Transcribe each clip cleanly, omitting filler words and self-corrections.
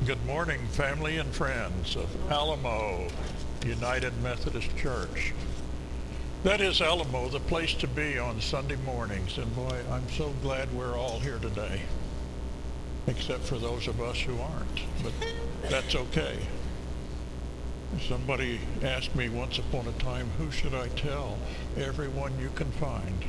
Good morning, family and friends of Alamo United Methodist Church. That is Alamo, the place to be on Sunday mornings. And boy, I'm so glad we're all here today, except for those of us who aren't, but that's okay. Somebody asked me once upon a time, who should I tell? Everyone you can find.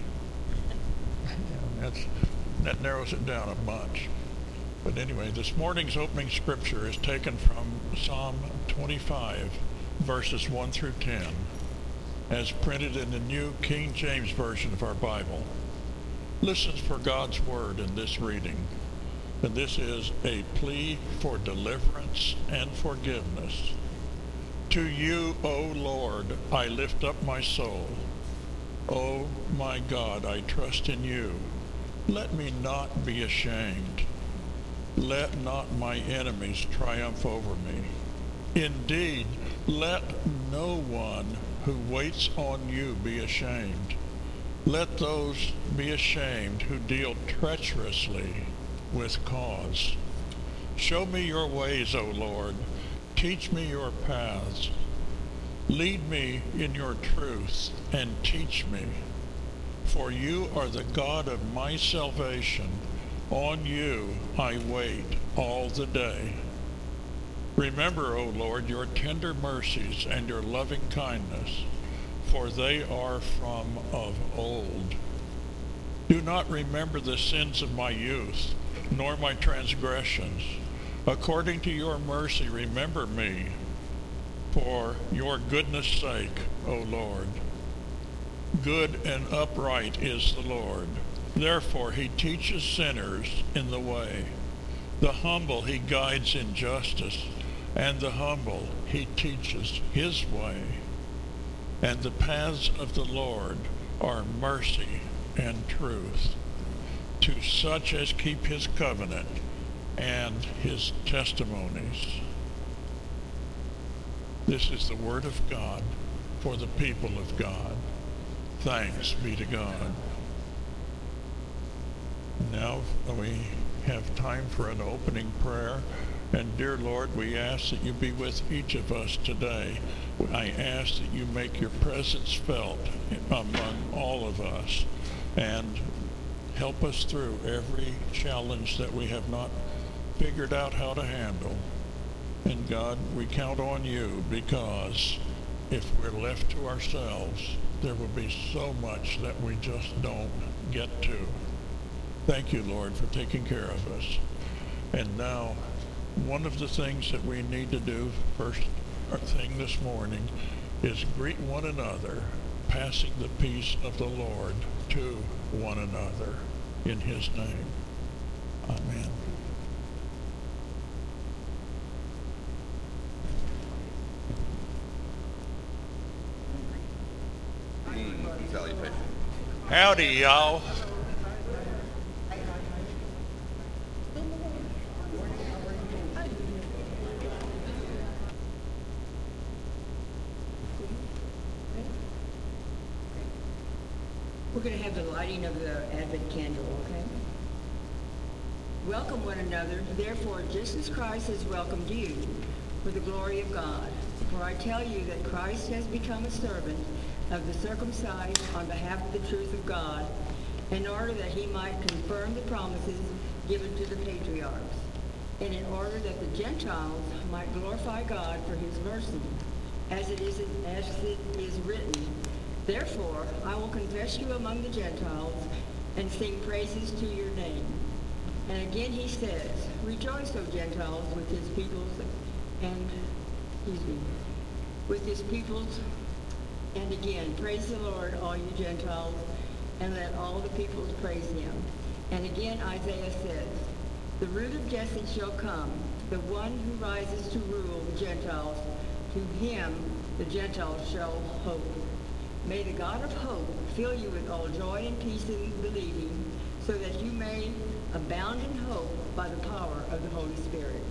And that narrows it down a bunch. But anyway, this morning's opening scripture is taken from Psalm 25, verses 1 through 10, as printed in the New King James Version of our Bible. Listen for God's word in this reading. And this is a plea for deliverance and forgiveness. To you, O Lord, I lift up my soul. O my God, I trust in you. Let me not be ashamed. Let not my enemies triumph over me. Indeed, let no one who waits on you be ashamed. Let those be ashamed who deal treacherously with cause. Show me your ways, O Lord. Teach me your paths. Lead me in your truth and teach me. For you are the God of my salvation. On you I wait all the day. Remember, O Lord, your tender mercies and your loving kindness, for they are from of old. Do not remember the sins of my youth, nor my transgressions. According to your mercy, remember me, for your goodness' sake, O Lord. Good and upright is the Lord. Therefore he teaches sinners in the way. The humble he guides in justice, and the humble he teaches his way. And the paths of the Lord are mercy and truth to such as keep his covenant and his testimonies. This is the word of God for the people of God. Thanks be to God. Now we have time for an opening prayer. And dear Lord, we ask that you be with each of us today. I ask that you make your presence felt among all of us and help us through every challenge that we have not figured out how to handle. And God, we count on you, because if we're left to ourselves, there will be so much that we just don't get to. Thank you, Lord, for taking care of us. And now, one of the things that we need to do first thing this morning is greet one another, passing the peace of the Lord to one another in his name. Amen. Salutation. Howdy, y'all. We're going to have the lighting of the Advent candle, okay? Welcome one another, therefore, just as Christ has welcomed you, for the glory of God. For I tell you that Christ has become a servant of the circumcised on behalf of the truth of God, in order that he might confirm the promises given to the patriarchs, and in order that the Gentiles might glorify God for his mercy, as it is written, therefore I will confess you among the Gentiles and sing praises to your name. And again he says, rejoice, O Gentiles, with his peoples, and again, praise the Lord, all you Gentiles, and let all the peoples praise him. And again Isaiah says, the root of Jesse shall come, the one who rises to rule the Gentiles. To him the Gentiles shall hope. May the God of hope fill you with all joy and peace in believing, so that you may abound in hope by the power of the Holy Spirit.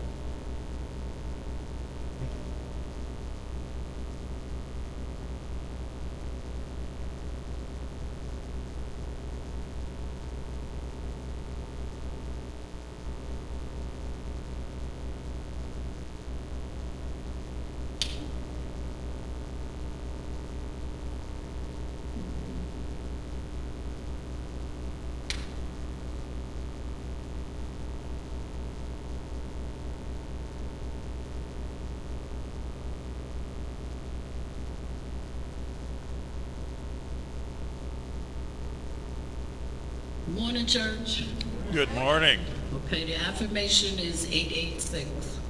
morning, church. Good morning. Okay, the affirmation is 886.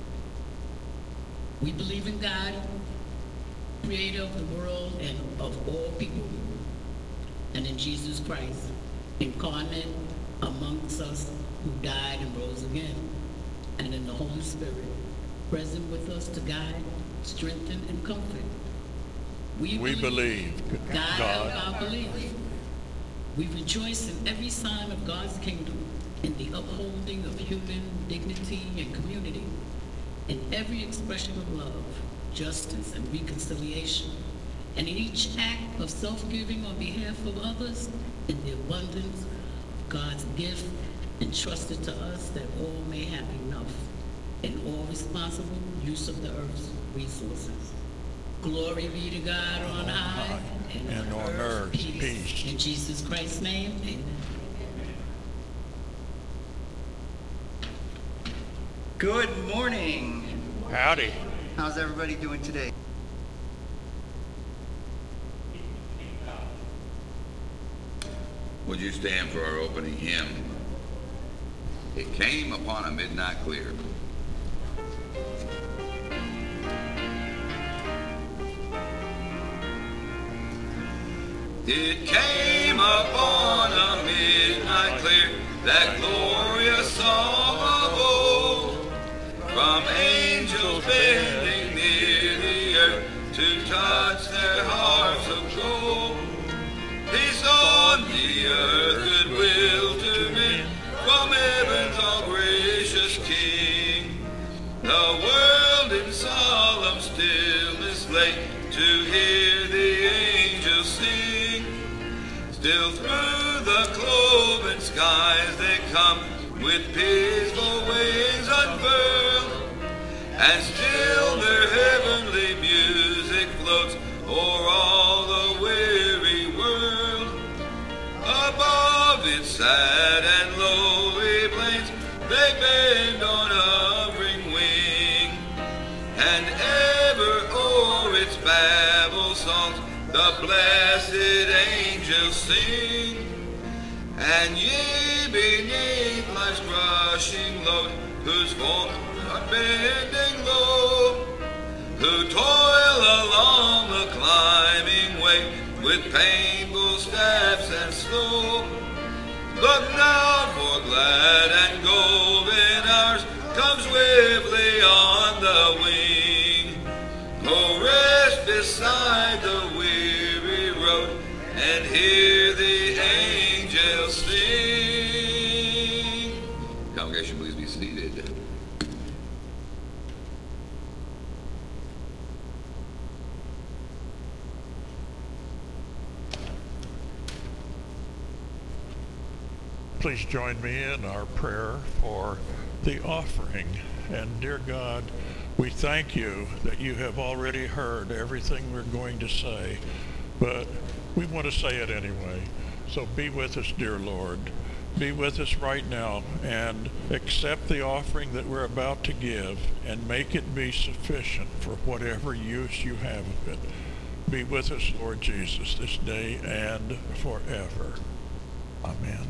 We believe in God, creator of the world and of all people, and in Jesus Christ, incarnate amongst us, who died and rose again, and in the Holy Spirit, present with us to guide, strengthen, and comfort. We believe God of our belief. We rejoice in every sign of God's kingdom, in the upholding of human dignity and community, in every expression of love, justice, and reconciliation, and in each act of self-giving on behalf of others, in the abundance of God's gift entrusted to us, that all may have enough, in all responsible use of the earth's resources. Glory be to God on high, and on earth peace. In Jesus Christ's name, amen. Good morning. Howdy. How's everybody doing today? Would you stand for our opening hymn? It came upon a midnight clear. It came upon a midnight clear, that glorious song of old, from angels bending near the earth to touch their hearts of gold. Peace on the earth, goodwill to men, from heaven's all gracious King. The world in solemn stillness lay to hear the angels sing. Still through the cloven skies they come, with peaceful wings unfurled, and still their heavenly music floats o'er all the weary world. Above its sad and lowly plains they bend on hovering wing, and ever o'er its Babel songs the blessed angels sing. And ye beneath life's crushing load, whose forms are bending low, who toil along the climbing way with painful steps and slow, look now, for glad and golden hours come swiftly on the wing. Oh, rest beside the weary road and hear the angels sing. Congregation, please be seated. Please join me in our prayer for the offering. And dear God, we thank you that you have already heard everything we're going to say, but we want to say it anyway. So be with us, dear Lord. Be with us right now and accept the offering that we're about to give and make it be sufficient for whatever use you have of it. Be with us, Lord Jesus, this day and forever. Amen.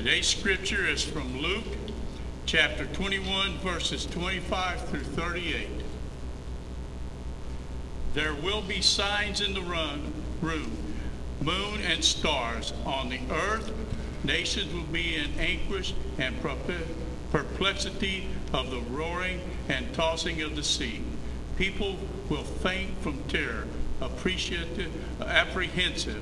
Today's scripture is from Luke chapter 21, verses 25 through 38. There will be signs in the room, moon and stars. On the earth, nations will be in anguish and perplexity of the roaring and tossing of the sea. People will faint from terror, apprehensive.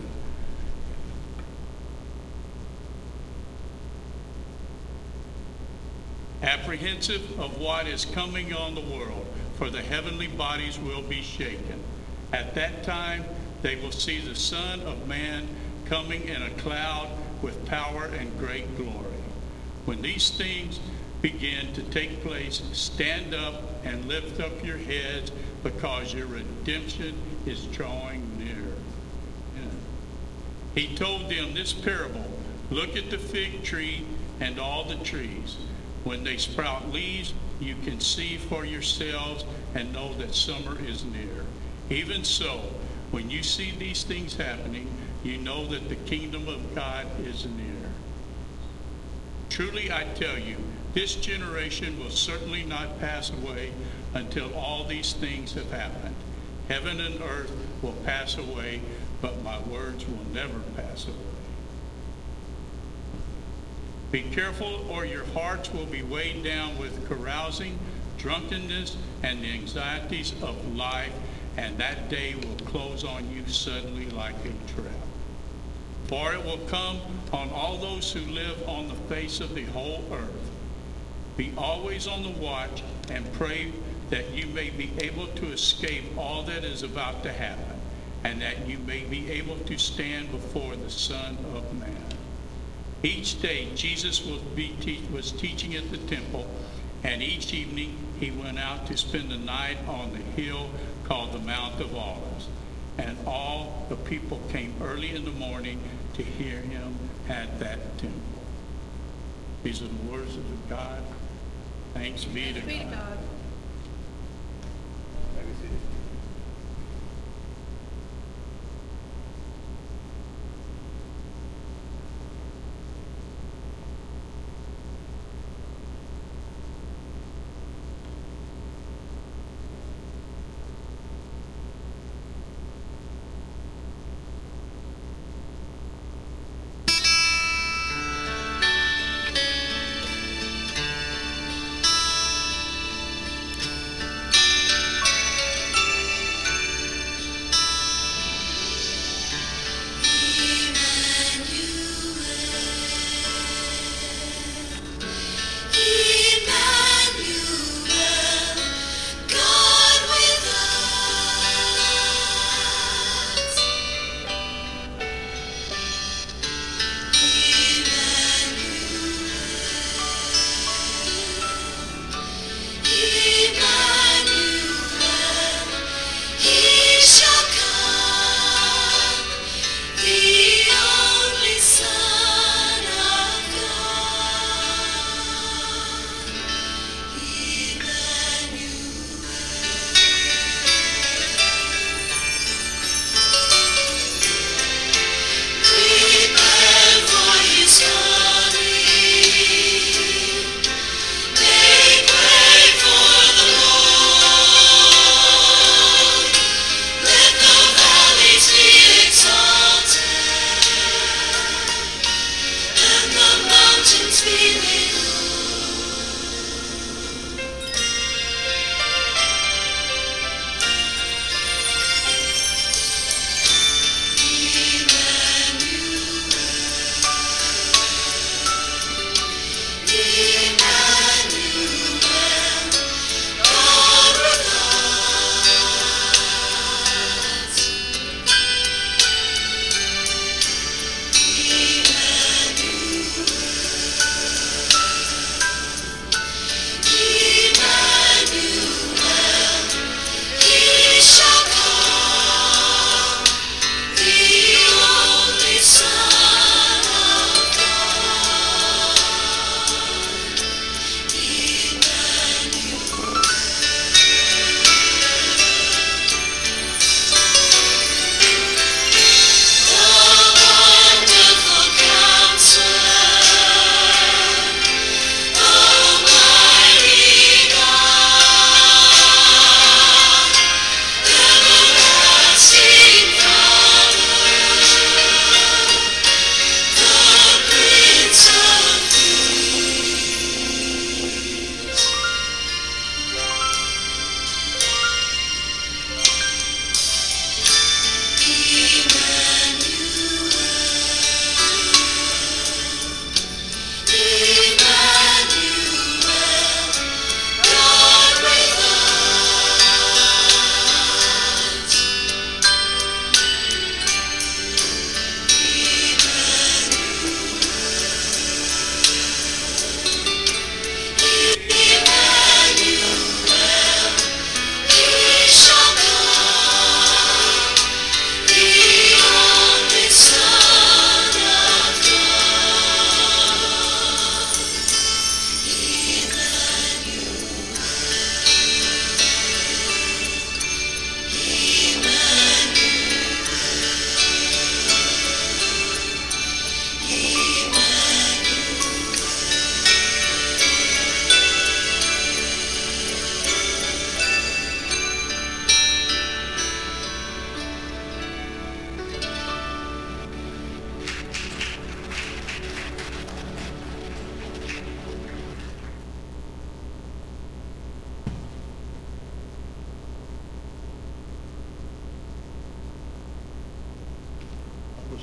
Apprehensive of what is coming on the world, for the heavenly bodies will be shaken. At that time, they will see the Son of Man coming in a cloud with power and great glory. When these things begin to take place, stand up and lift up your heads, because your redemption is drawing near. Yeah. He told them this parable: look at the fig tree and all the trees. When they sprout leaves, you can see for yourselves and know that summer is near. Even so, when you see these things happening, you know that the kingdom of God is near. Truly I tell you, this generation will certainly not pass away until all these things have happened. Heaven and earth will pass away, but my words will never pass away. Be careful, or your hearts will be weighed down with carousing, drunkenness, and the anxieties of life, and that day will close on you suddenly like a trap. For it will come on all those who live on the face of the whole earth. Be always on the watch and pray that you may be able to escape all that is about to happen, and that you may be able to stand before the Son of Man. Each day Jesus was teaching at the temple, and each evening he went out to spend the night on the hill called the Mount of Olives. And all the people came early in the morning to hear him at that temple. These are the words of God. Thanks be to God.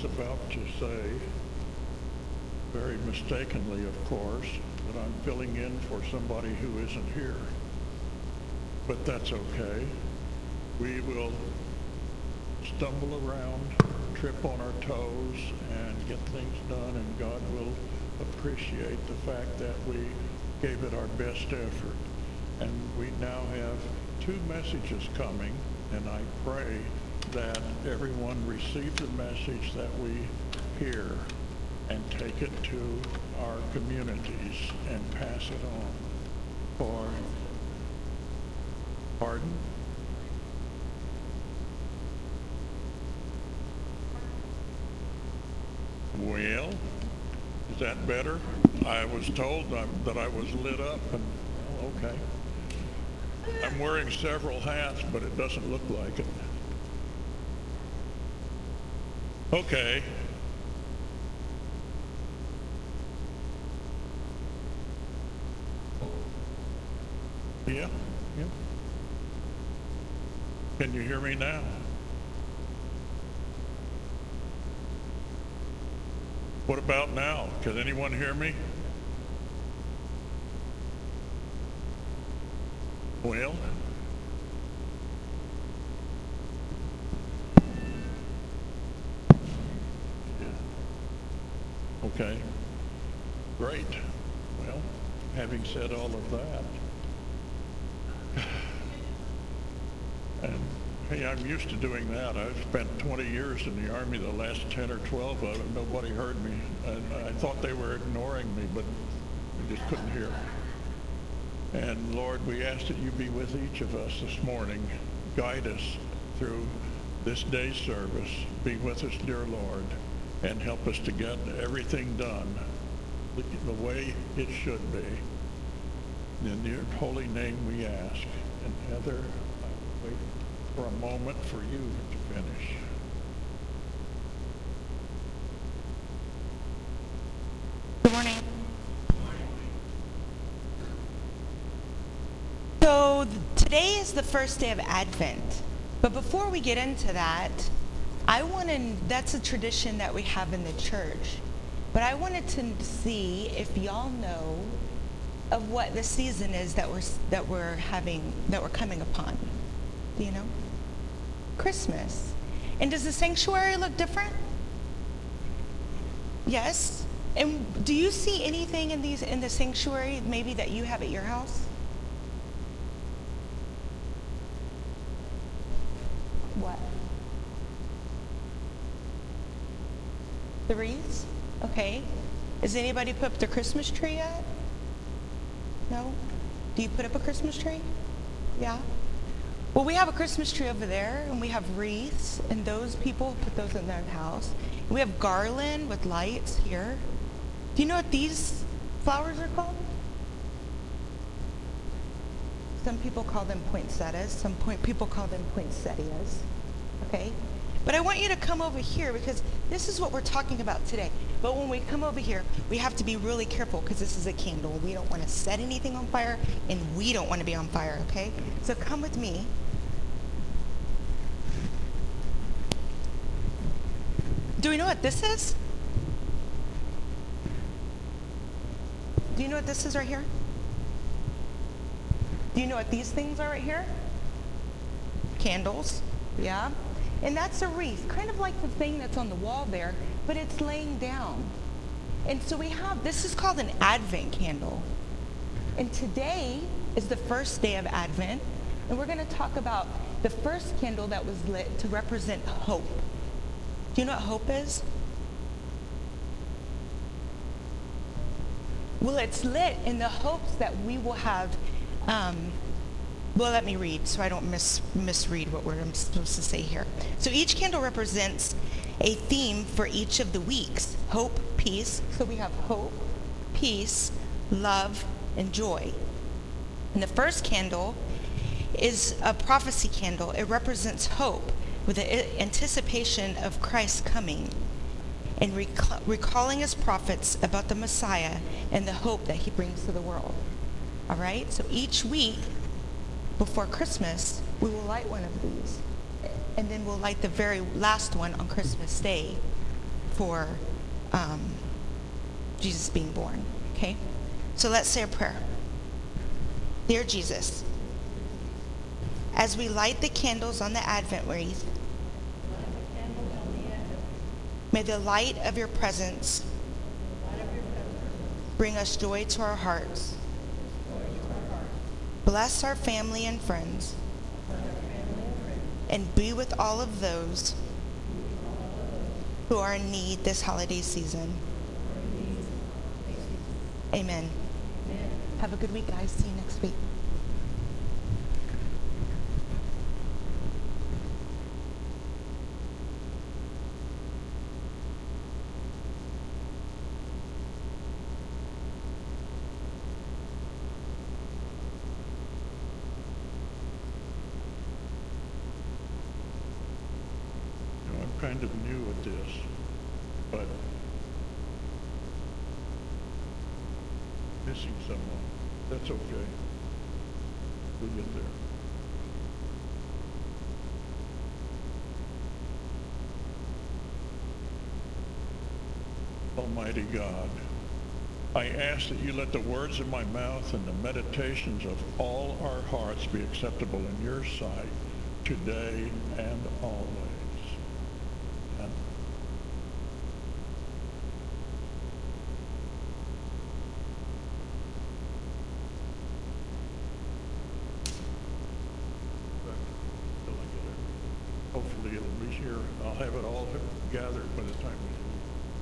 was about to say, very mistakenly, of course, that I'm filling in for somebody who isn't here. But that's okay. We will stumble around, trip on our toes, and get things done, and God will appreciate the fact that we gave it our best effort. And we now have 2 messages coming, and I pray that everyone receive the message that we hear and take it to our communities and pass it on. Pardon? Well, is that better? I was told that I was lit up, and well, okay. I'm wearing several hats, but it doesn't look like it. Okay. Yeah. Can you hear me now? What about now? Can anyone hear me? Well, yeah. Okay, great. Well, having said all of that, and hey, I'm used to doing that. I've spent 20 years in the Army, the last 10 or 12 of them, nobody heard me. And I thought they were ignoring me, but they just couldn't hear. And Lord, we ask that you be with each of us this morning. Guide us through this day's service. Be with us, dear Lord, and help us to get everything done the way it should be. In your holy name we ask. And Heather, I'll wait for a moment for you to finish. Good morning. So today is the first day of Advent, but before we get into that, that's a tradition that we have in the church, but I wanted to see if y'all know of what the season is that we're coming upon. Do you know? Christmas. And does the sanctuary look different? Yes. And do you see anything in the sanctuary maybe that you have at your house? What? The wreaths? Okay. Has anybody put up their Christmas tree yet? No? Do you put up a Christmas tree? Yeah? Well, we have a Christmas tree over there, and we have wreaths, and those people put those in their house. And we have garland with lights here. Do you know what these flowers are called? Some people call them poinsettias. People call them poinsettias. Okay? But I want you to come over here because this is what we're talking about today. But when we come over here, we have to be really careful because this is a candle. We don't want to set anything on fire, and we don't want to be on fire, okay? So come with me. Do we know what this is? Do you know what this is right here? Do you know what these things are right here? Candles, yeah? And that's a wreath, kind of like the thing that's on the wall there, but it's laying down. And so this is called an Advent candle. And today is the first day of Advent, and we're going to talk about the first candle that was lit to represent hope. Do you know what hope is? Well, it's lit in the hopes that we will have, let me read so I don't misread what I'm supposed to say here. So each candle represents a theme for each of the weeks. Hope, peace. So we have hope, peace, love, and joy. And the first candle is a prophecy candle. It represents hope with the anticipation of Christ coming and recalling his prophets about the Messiah and the hope that he brings to the world. All right? So each week before Christmas, we will light one of these. And then we'll light the very last one on Christmas Day. for Jesus being born. Okay? So let's say a prayer. Dear Jesus, as we light the candles on the Advent wreath, may the light of your presence bring us joy to our hearts. Bless our family and friends, and be with all of those who are in need this holiday season. Amen. Have a good week, guys. See you next week. I'm kind of new at this, but missing someone. That's okay. We'll get there. Almighty God, I ask that you let the words of my mouth and the meditations of all our hearts be acceptable in your sight today and always. Amen. Till I get it. Hopefully it'll be here. I'll have it all gathered by the time we do.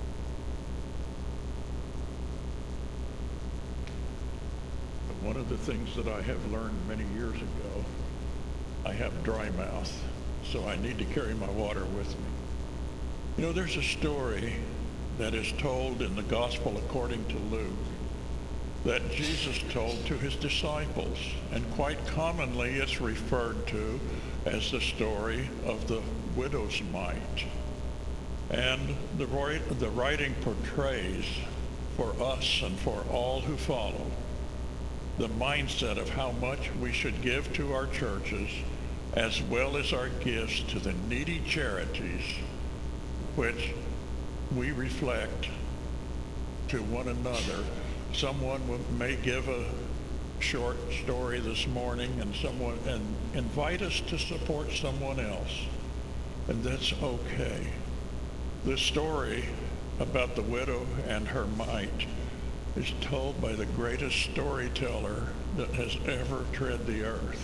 But one of the things that I have learned many years ago, I have dry mouth, so I need to carry my water with me. You know, there's a story that is told in the Gospel according to Luke that Jesus told to his disciples, and quite commonly it's referred to as the story of the widow's mite. And the writing portrays for us and for all who follow the mindset of how much we should give to our churches, as well as our gifts to the needy charities, which we reflect to one another. Someone may give a short story this morning and invite us to support someone else, and that's okay. The story about the widow and her mite is told by the greatest storyteller that has ever tread the earth.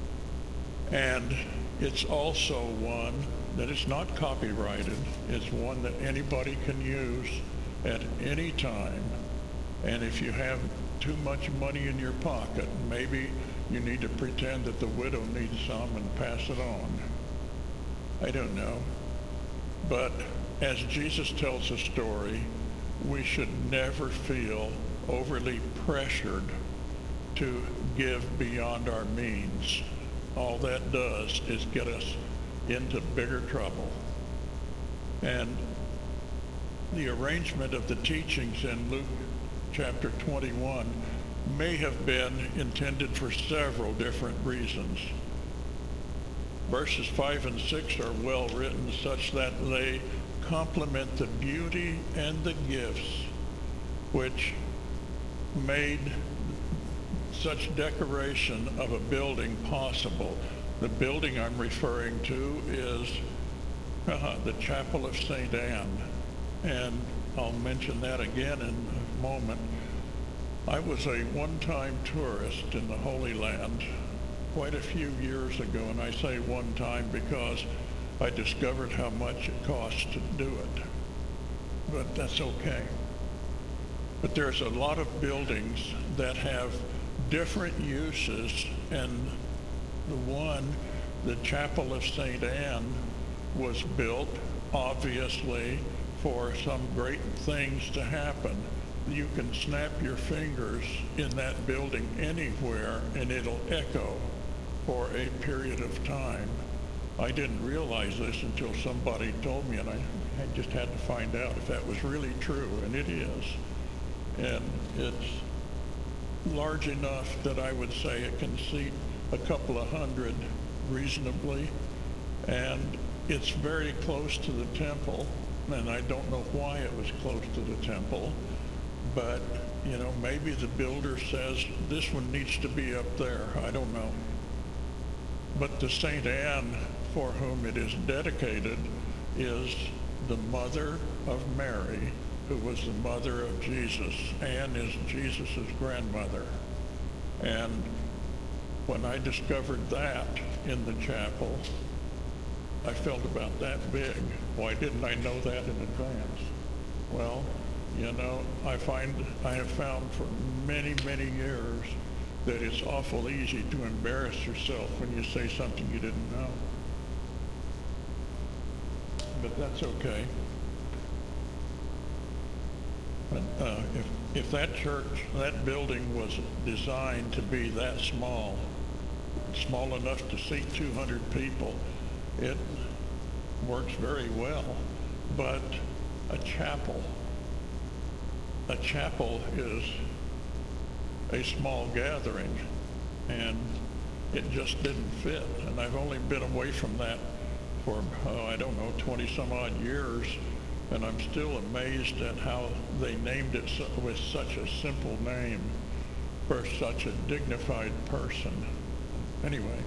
And it's also one that is not copyrighted. It's one that anybody can use at any time. And if you have too much money in your pocket, maybe you need to pretend that the widow needs some and pass it on. I don't know. But as Jesus tells a story, we should never feel overly pressured to give beyond our means. All that does is get us into bigger trouble. And the arrangement of the teachings in Luke chapter 21 may have been intended for several different reasons. Verses 5 and 6 are well written such that they complement the beauty and the gifts which made such decoration of a building possible. The building I'm referring to is the Chapel of St. Anne, and I'll mention that again in a moment. I was a one-time tourist in the Holy Land quite a few years ago, and I say one time because I discovered how much it costs to do it. But that's okay. But there's a lot of buildings that have different uses, and the Chapel of St. Anne was built, obviously, for some great things to happen. You can snap your fingers in that building anywhere and it'll echo for a period of time. I didn't realize this until somebody told me, and I just had to find out if that was really true, and it is. And it's large enough that I would say it can seat a couple of hundred reasonably, and it's very close to the temple, and I don't know why it was close to the temple, but, you know, maybe the builder says this one needs to be up there. I don't know. But the Saint Anne, for whom it is dedicated, is the mother of Mary, who was the mother of Jesus. Anne is Jesus' grandmother. And when I discovered that in the chapel, I felt about that big. Why didn't I know that in advance? Well, you know, I have found for many, many years that it's awful easy to embarrass yourself when you say something you didn't know. But that's okay. But if that church, that building was designed to be that small enough to seat 200 people, it works very well. But a chapel is a small gathering, and it just didn't fit. And I've only been away from that for, I don't know, 20 some odd years, and I'm still amazed at how they named it with such a simple name for such a dignified person. Anyway,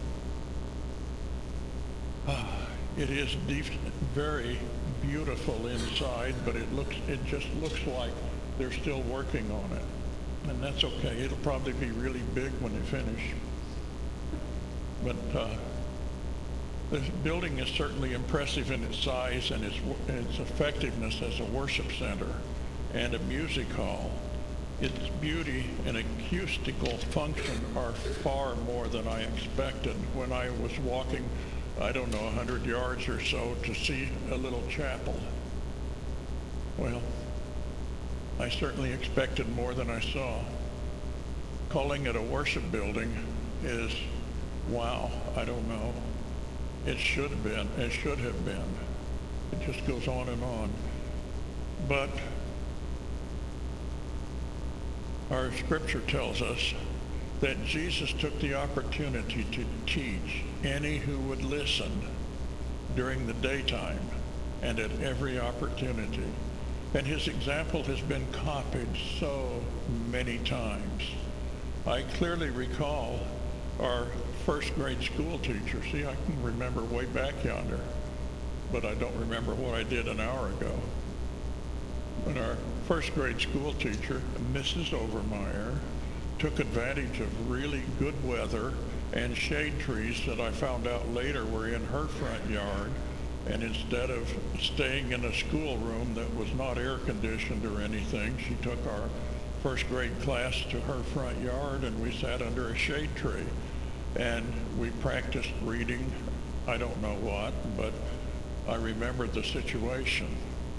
it is very beautiful inside, but it just looks like they're still working on it. And that's okay. It'll probably be really big when they finish. But the building is certainly impressive in its size and its effectiveness as a worship center and a music hall. Its beauty and acoustical function are far more than I expected when I was walking, I don't know, 100 yards or so to see a little chapel. Well, I certainly expected more than I saw. Calling it a worship building is, wow, I don't know. It should have been. It should have been. It just goes on and on. But our scripture tells us that Jesus took the opportunity to teach any who would listen during the daytime and at every opportunity. And his example has been copied so many times. I clearly recall our first grade school teacher. See, I can remember way back yonder, but I don't remember what I did an hour ago. When our first grade school teacher, Mrs. Overmeyer, took advantage of really good weather and shade trees that I found out later were in her front yard, and instead of staying in a schoolroom that was not air conditioned or anything, she took our first grade class to her front yard, and we sat under a shade tree. And we practiced reading, I don't know what, but I remembered the situation.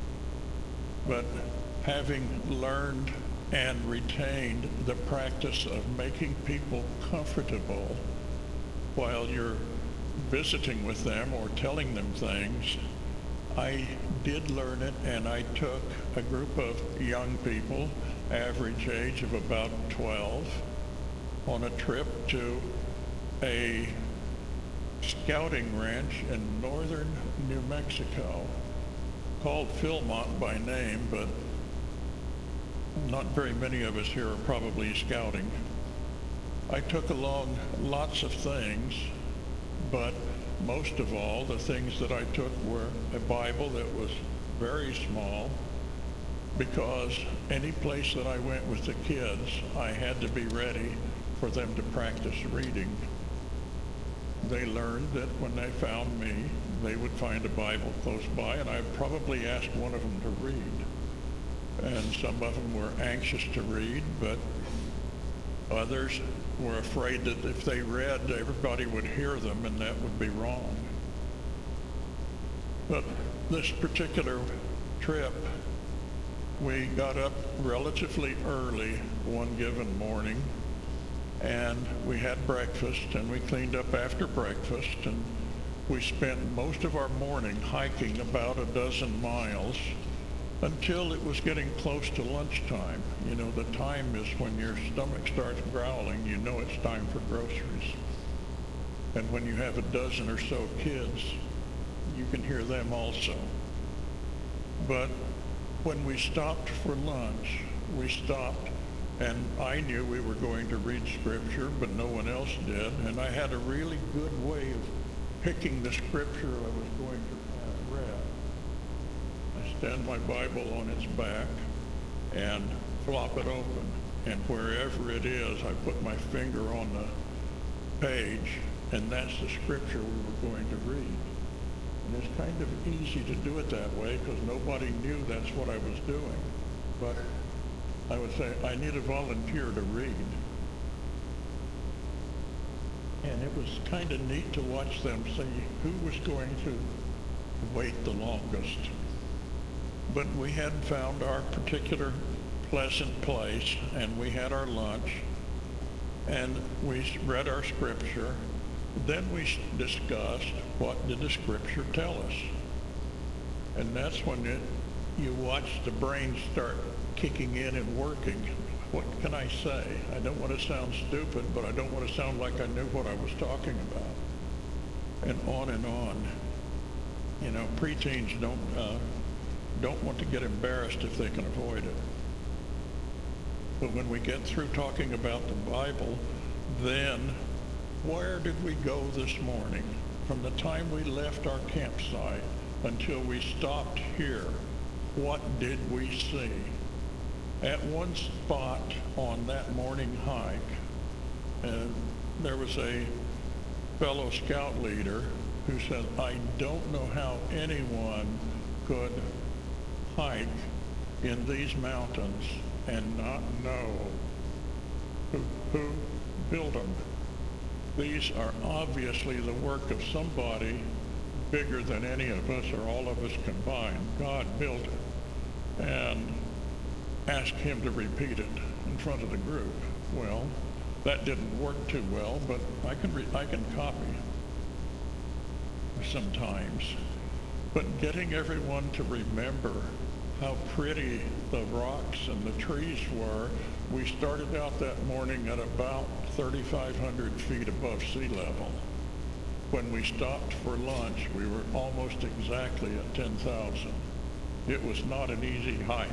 But having learned and retained the practice of making people comfortable while you're visiting with them or telling them things, I did learn it, and I took a group of young people, average age of about 12, on a trip to a scouting ranch in northern New Mexico called Philmont by name, but not very many of us here are probably scouting. I took along lots of things, but most of all, the things that I took were a Bible that was very small, because any place that I went with the kids, I had to be ready for them to practice reading. They learned that when they found me, they would find a Bible close by, and I probably asked one of them to read. And some of them were anxious to read, but others were afraid that if they read, everybody would hear them, and that would be wrong. But this particular trip, we got up relatively early one given morning, and we had breakfast, and we cleaned up after breakfast, and we spent most of our morning hiking about a dozen miles until it was getting close to lunchtime. You know, the time is when your stomach starts growling, you know it's time for groceries. And when you have 12 or so kids, you can hear them also. But when we stopped for lunch, we stopped, and I knew we were going to read scripture, but no one else did, and I had a really good way of picking the scripture I was going to read. I stand my Bible on its back and flop it open, and wherever it is, I put my finger on the page, and that's the scripture we were going to read. And it's kind of easy to do it that way because nobody knew that's what I was doing. But I would say, I need a volunteer to read. And it was kind of neat to watch them see who was going to wait the longest. But we had found our particular pleasant place, and we had our lunch, and we read our scripture. Then we discussed, what did the scripture tell us? And that's when you watch the brain start kicking in and working. What can I say? I don't want to sound stupid, but I don't want to sound like I knew what I was talking about. And on and on. You know, preteens don't want to get embarrassed if they can avoid it. But when we get through talking about the Bible, then where did we go this morning? From the time we left our campsite until we stopped here, what did we see? At one spot on that morning hike, there was a fellow scout leader who said, I don't know how anyone could hike in these mountains and not know who built them. These are obviously the work of somebody bigger than any of us or all of us combined. God built it. And asked him to repeat it in front of the group. Well, that didn't work too well, but I can copy sometimes. But getting everyone to remember how pretty the rocks and the trees were, we started out that morning at about 3,500 feet above sea level. When we stopped for lunch, we were almost exactly at 10,000. It was not an easy hike.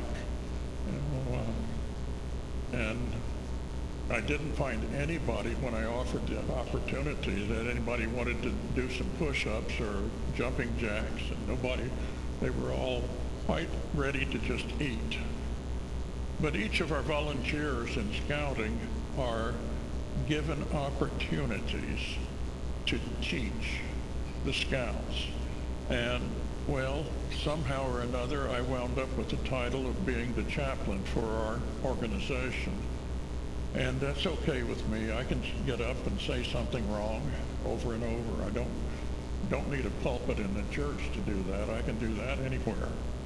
And I didn't find anybody, when I offered the opportunity, that anybody wanted to do some push-ups or jumping jacks, and nobody, they were all quite ready to just eat. But each of our volunteers in scouting are given opportunities to teach the scouts. And well, somehow or another, I wound up with the title of being the chaplain for our organization. And that's okay with me. I can get up and say something wrong over and over. I don't need a pulpit in the church to do that. I can do that anywhere.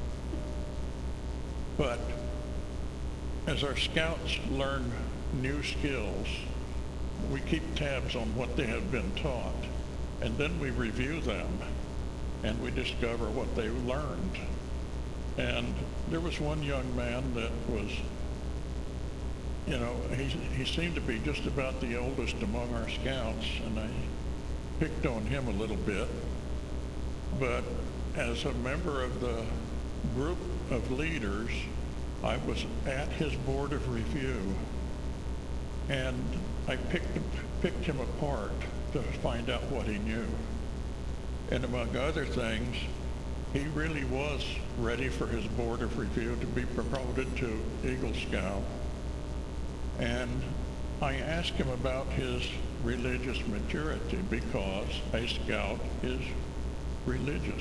But as our scouts learn new skills, we keep tabs on what they have been taught, and then we review them. And we discover what they learned. And there was one young man that was, you know, he seemed to be just about the oldest among our scouts, and I picked on him a little bit. But as a member of the group of leaders, I was at his board of review, and I picked him apart to find out what he knew. And among other things, he really was ready for his board of review to be promoted to Eagle Scout. And I asked him about his religious maturity, because a scout is religious.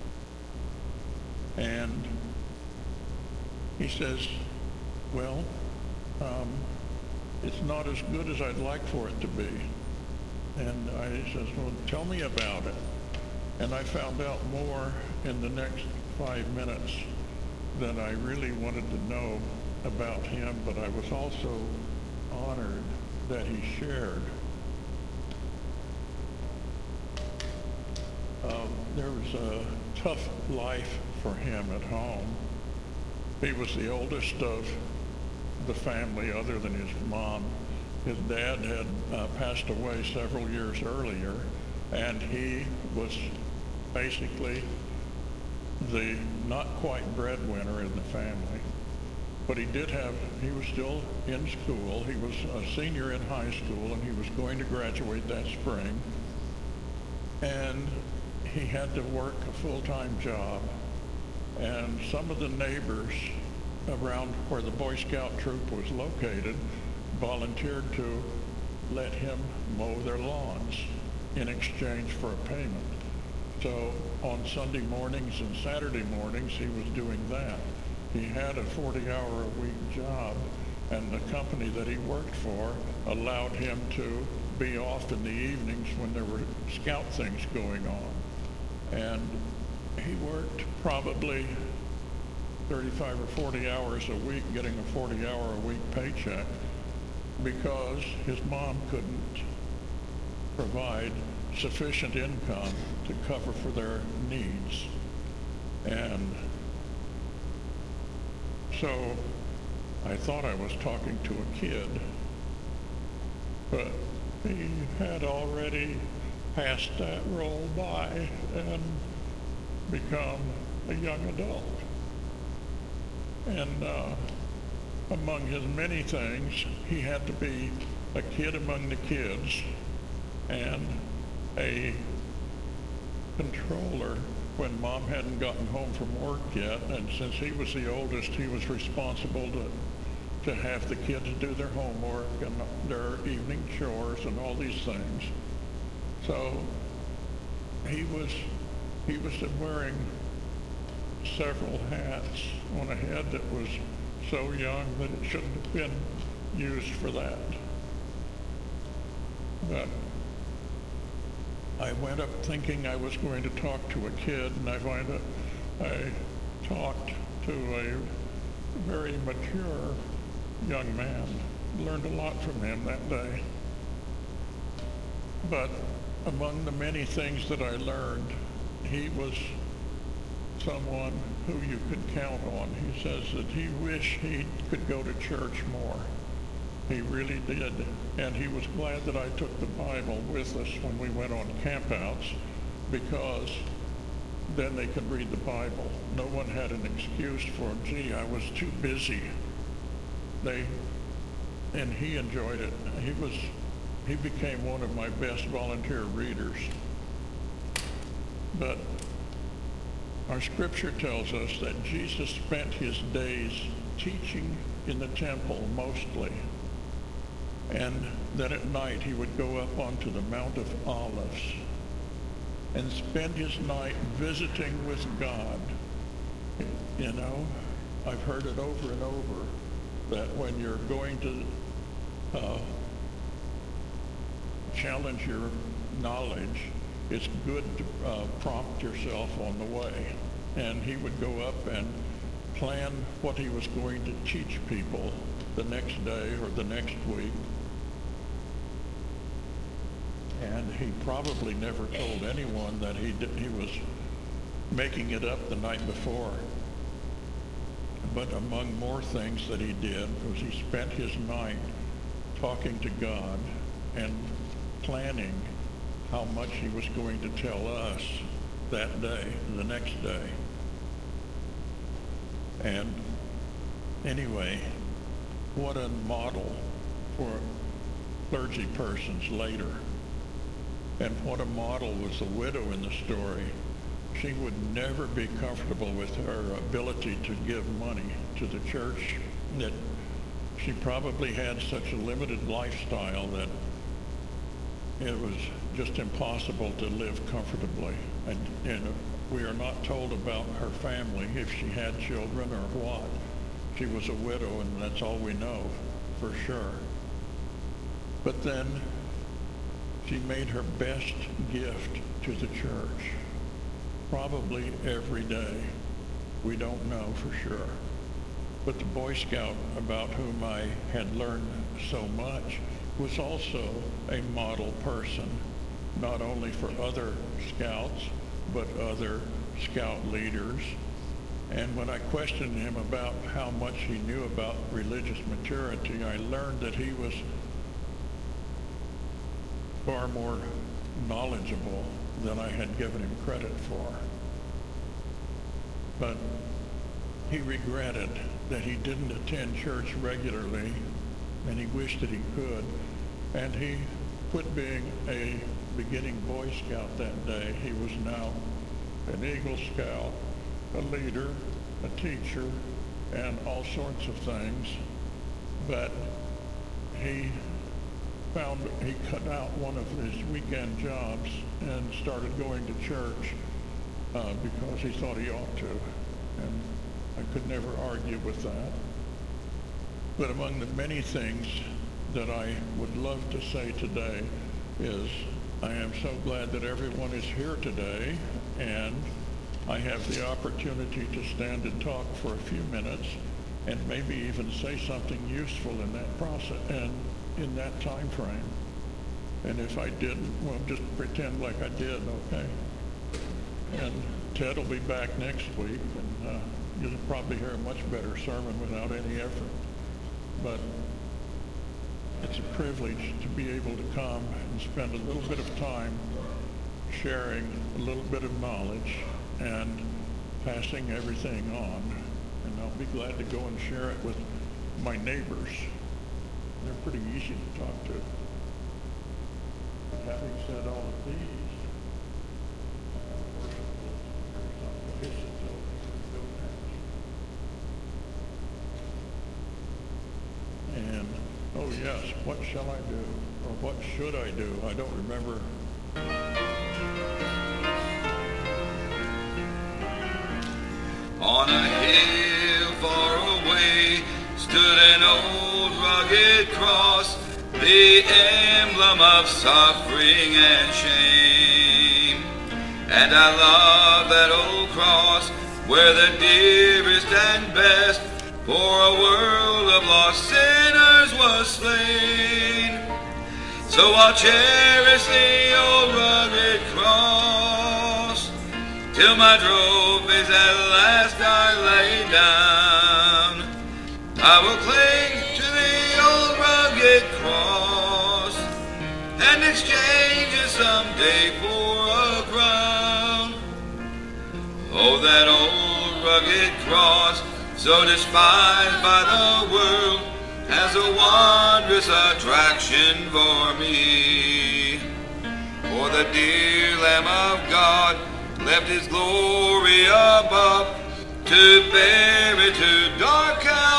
And he says, well, it's not as good as I'd like for it to be. And I says, well, tell me about it. And I found out more in the next 5 minutes than I really wanted to know about him, but I was also honored that he shared. There was a tough life for him at home. He was the oldest of the family other than his mom. His dad had passed away several years earlier, and he was basically the not quite breadwinner in the family. But he was still in school. He was a senior in high school, and he was going to graduate that spring. And he had to work a full-time job. And some of the neighbors around where the Boy Scout troop was located volunteered to let him mow their lawns in exchange for a payment. So on Sunday mornings and Saturday mornings, he was doing that. He had a 40-hour-a-week job, and the company that he worked for allowed him to be off in the evenings when there were scout things going on. And he worked probably 35 or 40 hours a week, getting a 40-hour-a-week paycheck, because his mom couldn't provide sufficient income to cover for their needs. And so I thought I was talking to a kid, but he had already passed that role by and become a young adult. And among his many things, he had to be a kid among the kids and a controller when Mom hadn't gotten home from work yet. And since he was the oldest, he was responsible to have the kids do their homework and their evening chores and all these things. So he was wearing several hats on a head that was so young that it shouldn't have been used for that. But I went up thinking I was going to talk to a kid, and I talked to a very mature young man. Learned a lot from him that day. But among the many things that I learned, he was someone who you could count on. He says that he wished he could go to church more. He really did. And he was glad that I took the Bible with us when we went on campouts, because then they could read the Bible. No one had an excuse for, gee, I was too busy. And he enjoyed it. He became one of my best volunteer readers. But our scripture tells us that Jesus spent his days teaching in the temple mostly, and then at night he would go up onto the Mount of Olives and spend his night visiting with God. You know, I've heard it over and over that when you're going to challenge your knowledge, it's good to prompt yourself on the way. And he would go up and plan what he was going to teach people the next day or the next week. And he probably never told anyone that he was making it up the night before. But among more things that he did was he spent his night talking to God and planning how much he was going to tell us that day, the next day. And anyway, what a model for clergy persons later. And what a model was the widow in the story. She would never be comfortable with her ability to give money to the church, that she probably had such a limited lifestyle that it was just impossible to live comfortably. And we are not told about her family, if she had children or what. She was a widow, and that's all we know for sure. But then she made her best gift to the church, probably every day. We don't know for sure. But the Boy Scout about whom I had learned so much was also a model person, not only for other scouts, but other scout leaders. And when I questioned him about how much he knew about religious maturity, I learned that he was far more knowledgeable than I had given him credit for. but he regretted that he didn't attend church regularly, and he wished that he could. And he quit being a beginning Boy Scout that day. He was now an Eagle Scout, a leader, a teacher, and all sorts of things. But he cut out one of his weekend jobs and started going to church because he thought he ought to. And I could never argue with that. But among the many things that I would love to say today is I am so glad that everyone is here today, and I have the opportunity to stand and talk for a few minutes and maybe even say something useful in that process and in that time frame. And if I didn't, well, just pretend like I did, okay? And Ted will be back next week, and you'll probably hear a much better sermon without any effort. But it's a privilege to be able to come and spend a little bit of time sharing a little bit of knowledge and passing everything on. And I'll be glad to go and share it with my neighbors. They're pretty easy to talk to. But having said all of these, and oh yes, what shall I do? Or what should I do? I don't remember. On a hill far away stood an old rugged cross, the emblem of suffering and shame. And I love that old cross where the dearest and best for a world of lost sinners was slain. So I'll cherish the old rugged cross till my trophies at last I lay down. I will cling to the old rugged cross and exchange it someday for a crown. Oh, that old rugged cross, so despised by the world, has a wondrous attraction for me. For the dear Lamb of God left his glory above to bear it to dark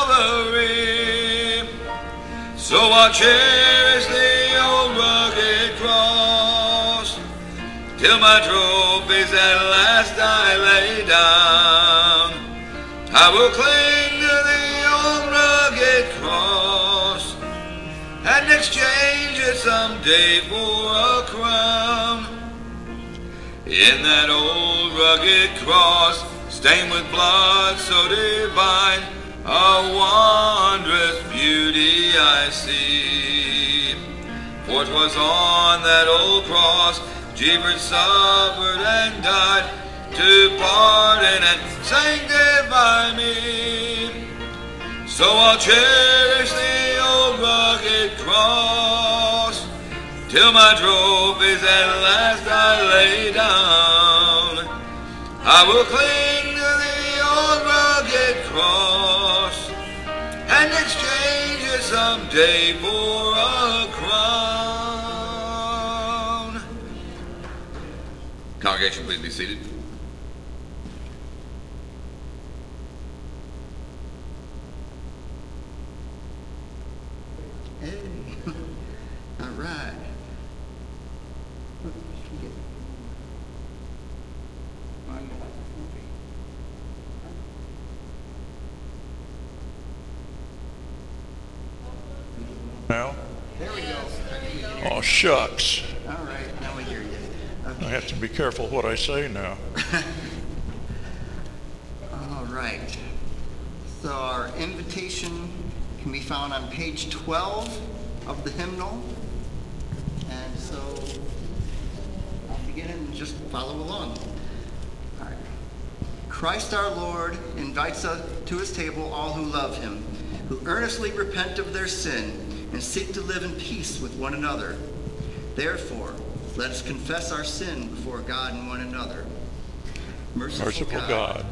Calvary. So I'll cherish the old rugged cross till my trophies at last I lay down. I will cling to the old rugged cross and exchange it someday for a crown. In that old rugged cross, stained with blood so divine, a wondrous beauty I see. For 'twas on that old cross Jesus suffered and died to pardon and sanctify me. So I'll cherish the old rugged cross till my trophies at last I lay down. I will cling to the old rugged cross and exchange it someday for a crown. Congregation, please be seated. Hey, all right. Now? There we go. Oh, shucks. All right, now we hear you. I Okay. have to be careful what I say now. All right. So our invitation can be found on page 12 of the hymnal. And so I'll begin and just follow along. All right. Christ our Lord invites us to his table all who love him, who earnestly repent of their sin and seek to live in peace with one another. Therefore, let us confess our sin before God and one another. Merciful God,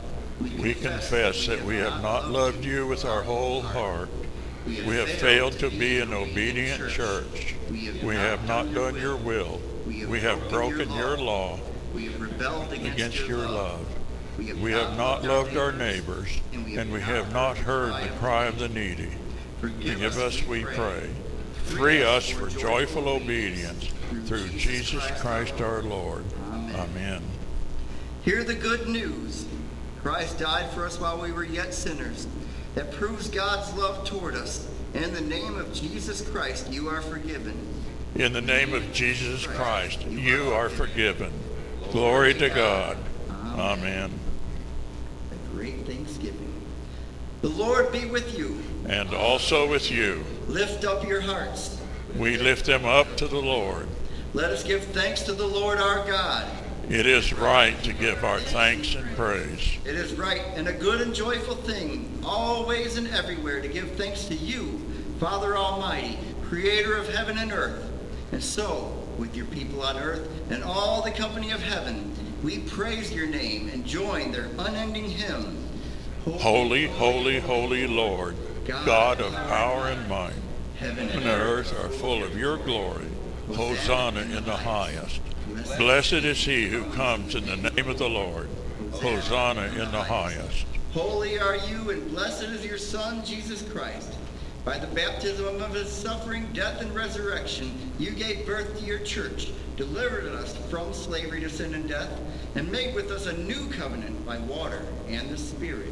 We confess that we have not loved you with our whole heart. We have failed to be an obedient church. We have not done your will. We have broken your law. We have rebelled against your love. We have not loved our neighbors, and we have not heard the cry of the needy. Forgive us, we pray. Free us for joyful obedience through Jesus Christ our Lord. Amen. Hear the good news. Christ died for us while we were yet sinners. That proves God's love toward us. In the name of Jesus Christ, you are forgiven. In the name of Jesus Christ, you are forgiven. Glory to God. Amen. A great Thanksgiving. The Lord be with you. And also with you. Lift up your hearts. We lift them up to the Lord. Let us give thanks to the Lord our God. It is right to give our thanks and praise. It is right and a good and joyful thing, always and everywhere, to give thanks to you, Father Almighty, creator of heaven and earth. And so, with your people on earth and all the company of heaven, we praise your name and join their unending hymn. Holy, holy, holy Lord, God of power and might. Heaven and earth are full of your glory. Hosanna in the highest. Blessed is he who comes in the name of the Lord. Hosanna in the highest. Holy are you, and blessed is your Son, Jesus Christ. By the baptism of his suffering, death, and resurrection, you gave birth to your church, delivered us from slavery to sin and death, and made with us a new covenant by water and the Spirit.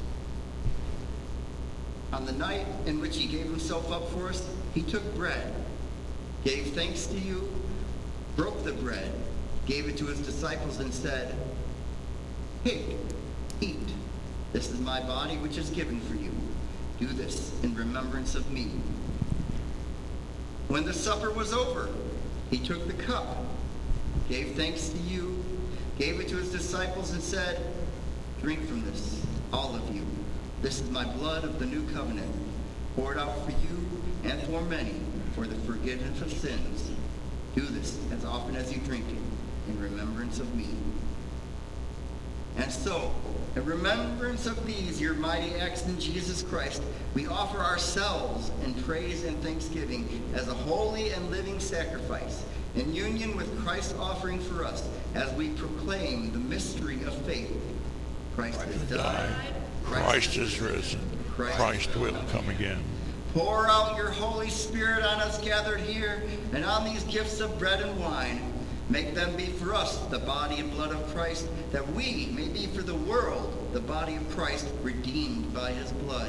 On the night in which he gave himself up for us, he took bread, gave thanks to you, broke the bread, gave it to his disciples, and said, "Take, eat. This is my body, which is given for you. Do this in remembrance of me." When the supper was over, he took the cup, gave thanks to you, gave it to his disciples, and said, "Drink from this, all of you. This is my blood of the new covenant, poured out for you and for many for the forgiveness of sins. Do this as often as you drink it in remembrance of me." And so, in remembrance of these, your mighty acts in Jesus Christ, we offer ourselves in praise and thanksgiving as a holy and living sacrifice, in union with Christ's offering for us, as we proclaim the mystery of faith. Christ has died. Christ is risen. Christ will come again. Pour out your Holy Spirit on us gathered here and on these gifts of bread and wine. Make them be for us the body and blood of Christ, that we may be for the world the body of Christ, redeemed by his blood.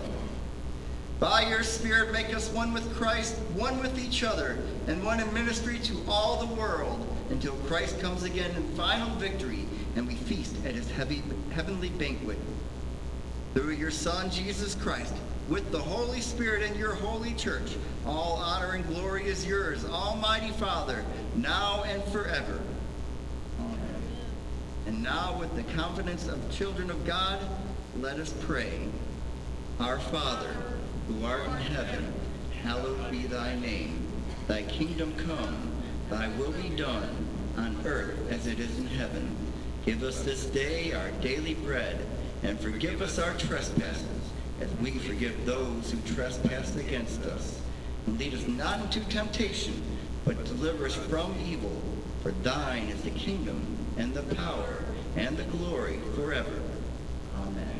By your Spirit, make us one with Christ, one with each other, and one in ministry to all the world, until Christ comes again in final victory and we feast at his heavenly banquet. Through your Son, Jesus Christ, with the Holy Spirit and your holy church, all honor and glory is yours, Almighty Father, now and forever. Amen. And now, with the confidence of children of God, let us pray. Our Father, who art in heaven, hallowed be thy name. Thy kingdom come, thy will be done, on earth as it is in heaven. Give us this day our daily bread, and forgive us our trespasses, as we forgive those who trespass against us. And lead us not into temptation, but deliver us from evil. For thine is the kingdom, and the power, and the glory forever. Amen.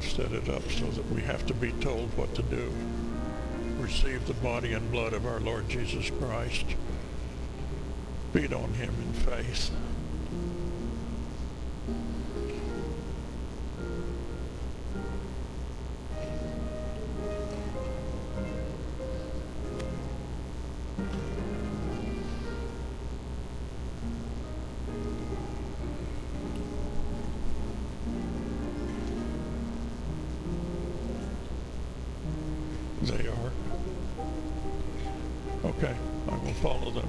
set it up so that we have to be told what to do. Receive the body and blood of our Lord Jesus Christ. Feed on him in faith. They are. Okay, I will follow them.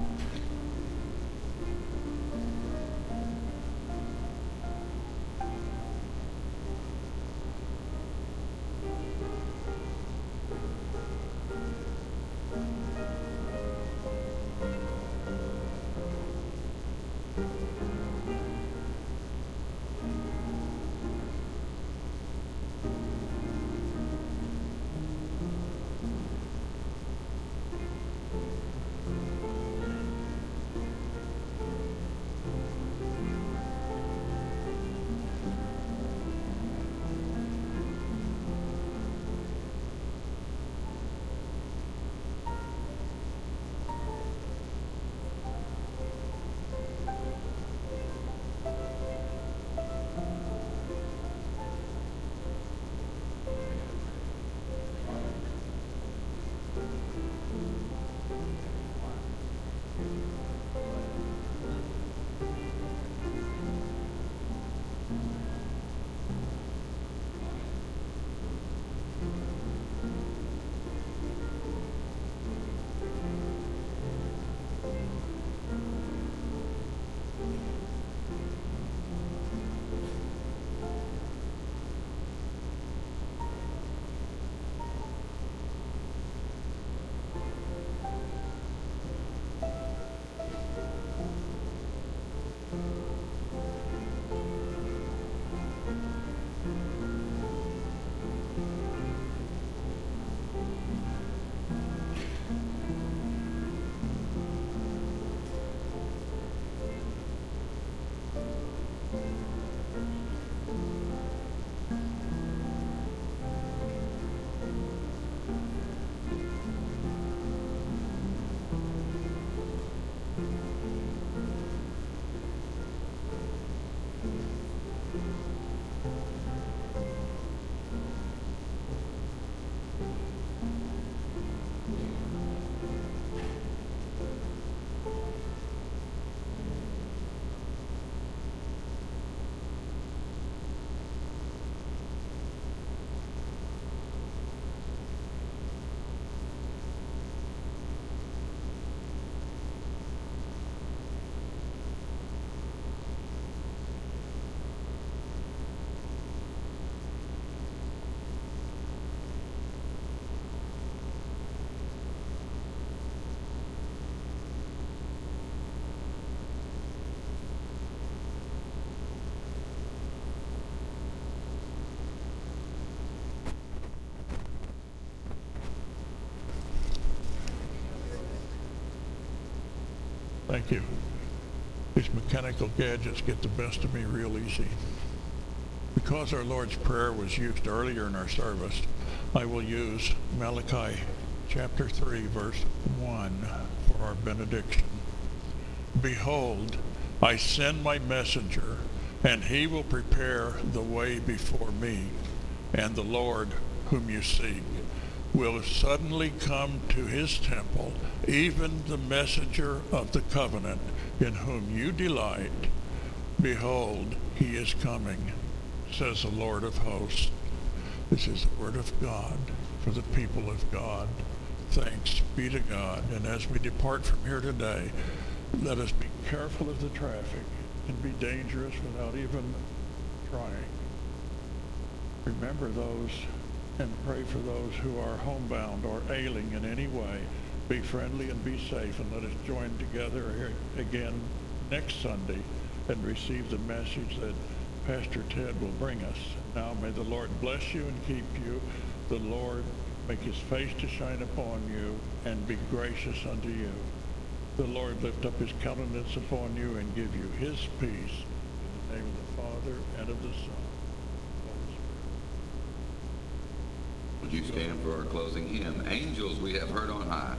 Thank you. These mechanical gadgets get the best of me real easy. Because our Lord's Prayer was used earlier in our service, I will use Malachi chapter 3, verse 1 for our benediction. Behold, I send my messenger, and he will prepare the way before me, and the Lord whom you seek will suddenly come to his temple, even the messenger of the covenant in whom you delight. Behold, he is coming, says the Lord of hosts. This is the word of God for the people of God. Thanks be to God. And as we depart from here today, let us be careful of the traffic and be dangerous without even trying. Remember those and pray for those who are homebound or ailing in any way. Be friendly and be safe, and let us join together here again next Sunday and receive the message that Pastor Ted will bring us. Now may the Lord bless you and keep you. The Lord make his face to shine upon you and be gracious unto you. The Lord lift up his countenance upon you and give you his peace. In the name of the Father, and of the Son, and of the Holy Spirit. Would you stand for our closing hymn, Angels We Have Heard on High?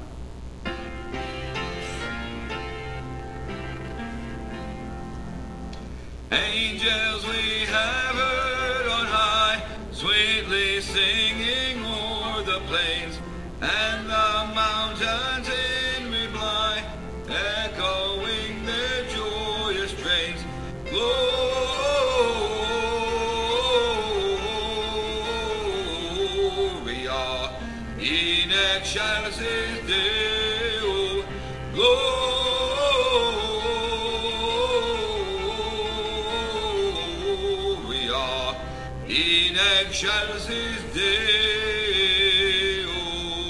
Angels we have heard on high, sweetly singing o'er the plains and the mountains in reply, echoing their joyous strains. Gloria in excelsis Deo, Gloria in excelsis Deo.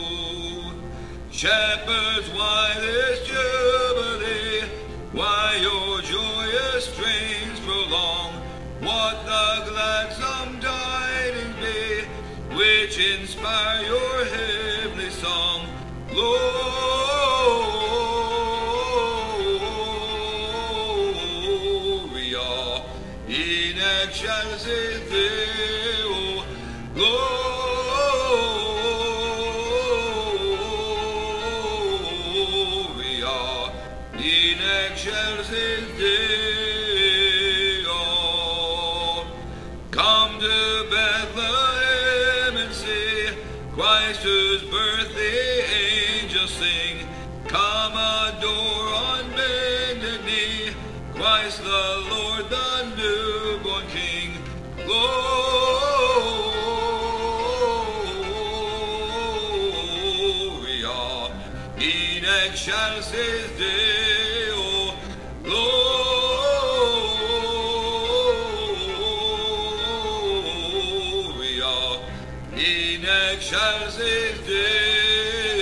Shepherds, why this jubilee? Why your joyous strains prolong? What the gladsome tidings be, which inspire your heavenly song? Gloria in excelsis Deo, Gloria in excelsis Deo. Come to Bethlehem and see Christ whose birth the angels sing. Come adore on bended knee Christ the Lord, the newborn King. Gloria in excelsis Deo, Gloria in excelsis Deo.